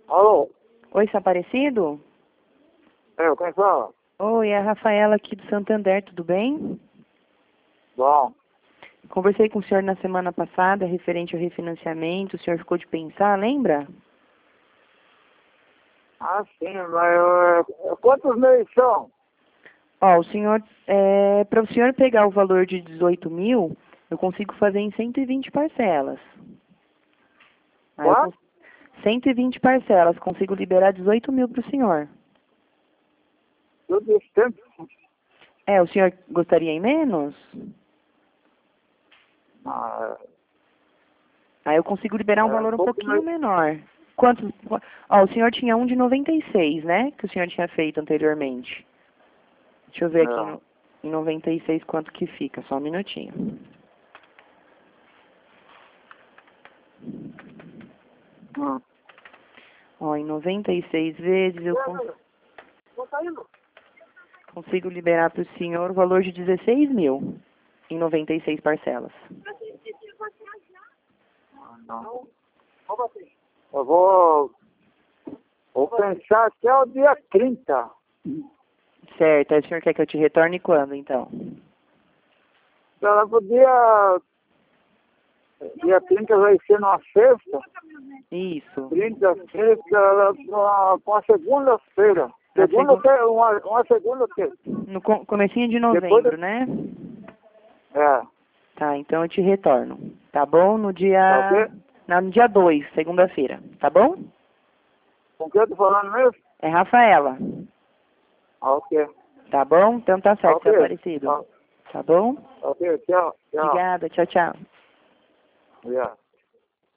Alô? Oi, seu Aparecido? Quem fala? Oi, é a Rafaela aqui do Santander, tudo bem? Bom. Conversei com o senhor na semana passada, referente ao refinanciamento, o senhor ficou de pensar, lembra? Ah, sim, mas quantos meses são? Ó, o senhor, para o senhor pegar o valor de 18 mil, eu consigo fazer em 120 parcelas. Aí eu Quanto? 120 parcelas, consigo liberar 18 mil para o senhor. Tudo esse tempo? O senhor gostaria em menos? Ah, Aí eu consigo liberar um valor um pouco pouquinho mais. menor. Ó, o senhor tinha um de 96, né? Que o senhor tinha feito anteriormente. Deixa eu ver aqui em 96 quanto que fica, só um minutinho. Ó, em 96 vezes eu consigo liberar para o senhor o valor de 16 mil em 96 parcelas. Não. Eu vou pensar até o dia 30. Certo, aí o senhor quer que eu te retorne quando, então? Ela dia 30 vai ser numa sexta. Isso. 30, sexta, com a segunda-feira. Uma segunda-feira. No comecinho de Depois novembro, né? É. Tá, então eu te retorno. Tá bom? No Tá dia... ok? Não, no dia 2, segunda-feira. Tá bom? Com quem eu tô falando mesmo? É Rafaela. Ok. Tá bom? Então tá certo, seu Ok. Aparecido. Tá bom? Ok, tchau. Tchau. Obrigada, tchau, tchau. Yeah.